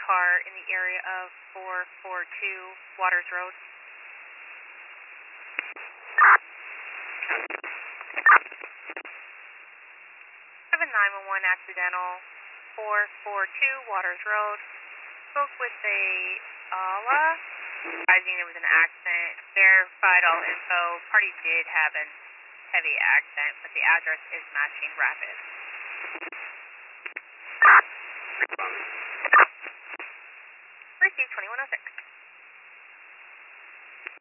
car in the area of 442 Waters Road. 911 accidental, 442 Waters Road. Spoke with a ALA, advising there was an accident. Verified all info. Party did have a heavy accident, but the address is matching Rapid. Received 2106.